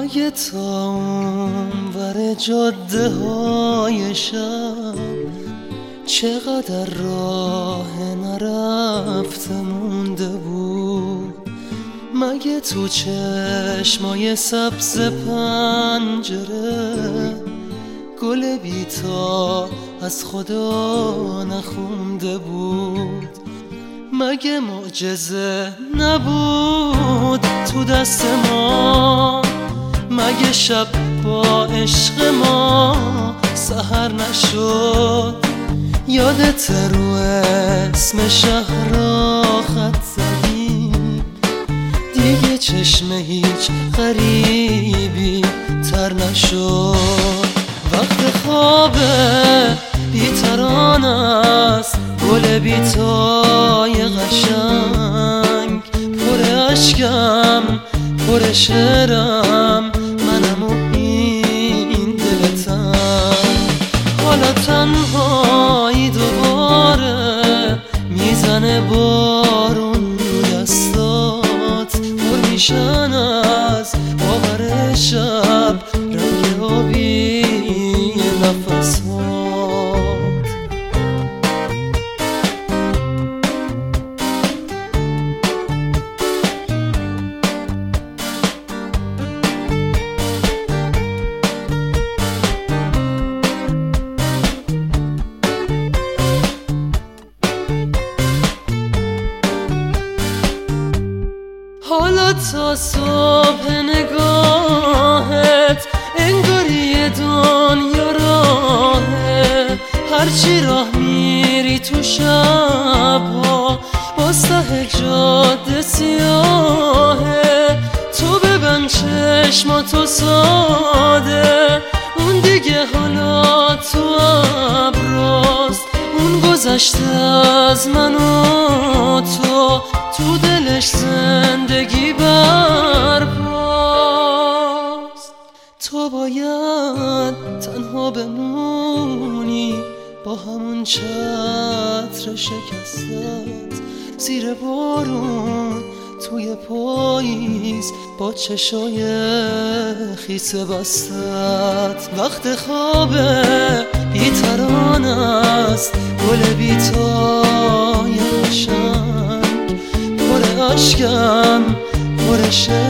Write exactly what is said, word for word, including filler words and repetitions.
مگه تا اونور جاده های شب چقدر راه نرفته مونده بود؟ مگه تو چشمای سبز پنجره گل بیتا از خدا نخونده بود؟ مگه معجزه نبود تو دست ما؟ مگه شب با عشق ما سحر نشد؟ یادت رو اسم شهر را خط زدی دیگه چشم هیچ غریبی تر نشد؟ وقت خوابه بیتران است گل بیتای قشنگ، پر اشکم پر شعرم منم و این دلتم. حالا تنهایی دوباره میزنه بارون دستات، پر میشن از باور شب رنگ آبی نفسات. حالا تا صبح نگاهت انگاری دنیا راهه، هرچی راه میری تو شبها باز ته جاده سیاهه. تو ببند چشماتو ساده، اون دیگه حالا تو ابراست، اون گذشته از من و تو تو دلش زندگی برپاست. تو باید تنها بمونی با همون چتر شکستت زیر بارون توی پاییز با چشای خیس بستت. وقت خوابه بیتران است گل بیتای قشنگ، پر اشکم پر شعرم